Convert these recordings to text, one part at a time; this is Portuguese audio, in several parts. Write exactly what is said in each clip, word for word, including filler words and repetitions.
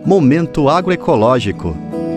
Momento Agroecológico.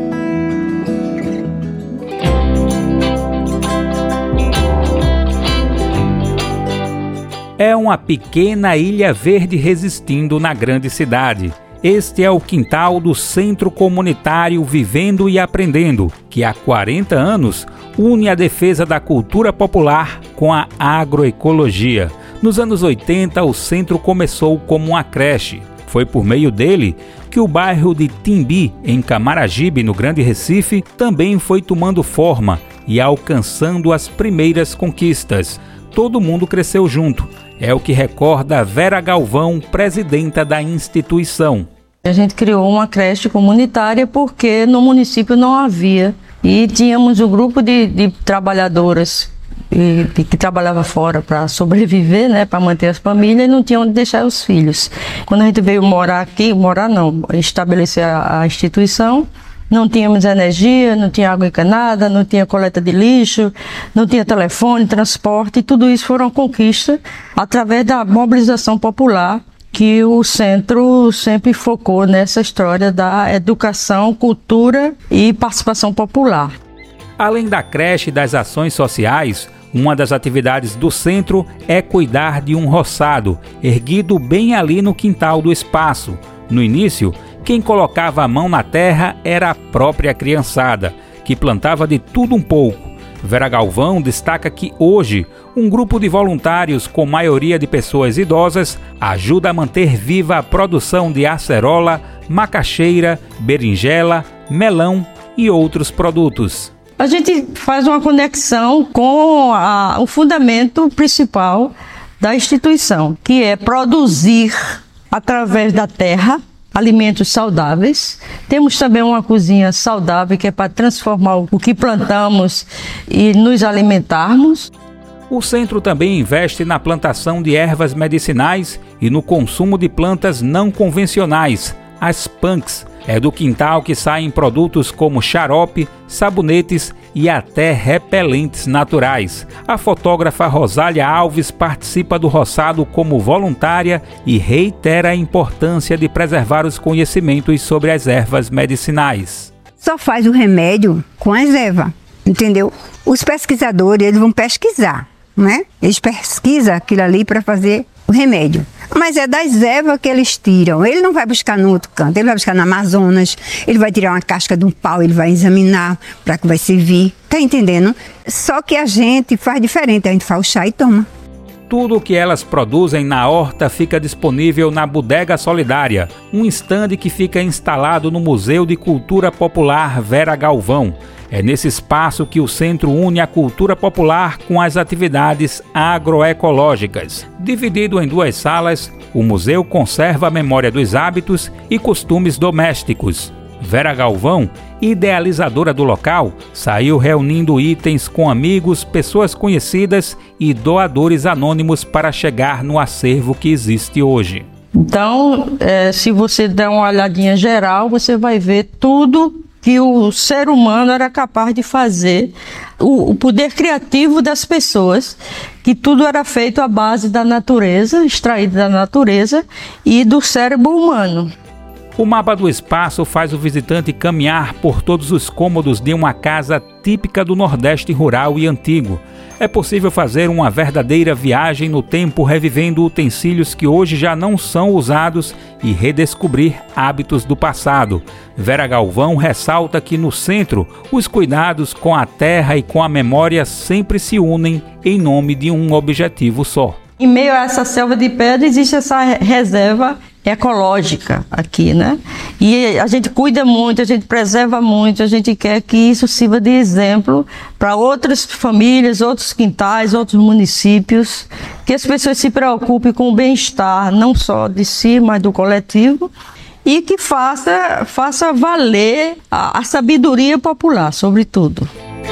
É uma pequena ilha verde resistindo na grande cidade. Este é o quintal do Centro Comunitário Vivendo e Aprendendo, que há quarenta anos une a defesa da cultura popular com a agroecologia. Nos anos oitenta, o centro começou como uma creche. Foi por meio dele que o bairro de Timbi, em Camaragibe, no Grande Recife, também foi tomando forma e alcançando as primeiras conquistas. Todo mundo cresceu junto. É o que recorda Vera Galvão, presidenta da instituição. A gente criou uma creche comunitária porque no município não havia. E tínhamos um grupo de, de trabalhadoras e, de, que trabalhava fora para sobreviver, né, para manter as famílias, e não tinham onde deixar os filhos. Quando a gente veio morar aqui, morar não, estabelecer a, a instituição, não tínhamos energia, não tinha água encanada, não tinha coleta de lixo, não tinha telefone, transporte, e tudo isso foram conquistas através da mobilização popular, que o centro sempre focou nessa história da educação, cultura e participação popular. Além da creche e das ações sociais, uma das atividades do centro é cuidar de um roçado, erguido bem ali no quintal do espaço. No início, quem colocava a mão na terra era a própria criançada, que plantava de tudo um pouco. Vera Galvão destaca que hoje, um grupo de voluntários, com maioria de pessoas idosas, ajuda a manter viva a produção de acerola, macaxeira, berinjela, melão e outros produtos. A gente faz uma conexão com a, o fundamento principal da instituição, que é produzir através da terra alimentos saudáveis. Temos também uma cozinha saudável, que é para transformar o que plantamos e nos alimentarmos. O centro também investe na plantação de ervas medicinais e no consumo de plantas não convencionais, as punks. É do quintal que saem produtos como xarope, sabonetes e até repelentes naturais. A fotógrafa Rosália Alves participa do roçado como voluntária e reitera a importância de preservar os conhecimentos sobre as ervas medicinais. Só faz o remédio com as ervas, entendeu? Os pesquisadores, eles vão pesquisar, né? Eles pesquisam aquilo ali para fazer o remédio. Mas é das ervas que eles tiram. Ele não vai buscar no outro canto, ele vai buscar no Amazonas, ele vai tirar uma casca de um pau, ele vai examinar para que vai servir. Tá entendendo? Só que a gente faz diferente, a gente faz o chá e toma. Tudo o que elas produzem na horta fica disponível na Bodega Solidária, um estande que fica instalado no Museu de Cultura Popular Vera Galvão. É nesse espaço que o centro une a cultura popular com as atividades agroecológicas. Dividido em duas salas, o museu conserva a memória dos hábitos e costumes domésticos. Vera Galvão, idealizadora do local, saiu reunindo itens com amigos, pessoas conhecidas e doadores anônimos para chegar no acervo que existe hoje. Então, é, se você der uma olhadinha geral, você vai ver tudo que o ser humano era capaz de fazer, o, o poder criativo das pessoas, que tudo era feito à base da natureza, extraído da natureza e do cérebro humano. O mapa do espaço faz o visitante caminhar por todos os cômodos de uma casa típica do Nordeste rural e antigo. É possível fazer uma verdadeira viagem no tempo revivendo utensílios que hoje já não são usados e redescobrir hábitos do passado. Vera Galvão ressalta que no centro, os cuidados com a terra e com a memória sempre se unem em nome de um objetivo só. Em meio a essa selva de pedra existe essa reserva ecológica aqui, né? E a gente cuida muito, a gente preserva muito, a gente quer que isso sirva de exemplo para outras famílias, outros quintais, outros municípios, que as pessoas se preocupem com o bem-estar, não só de si, mas do coletivo, e que faça, faça valer a, a sabedoria popular, sobretudo.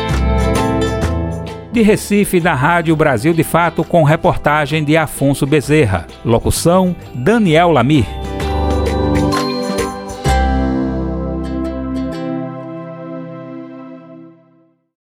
De Recife, da Rádio Brasil de Fato, com reportagem de Afonso Bezerra. Locução, Daniel Lamir.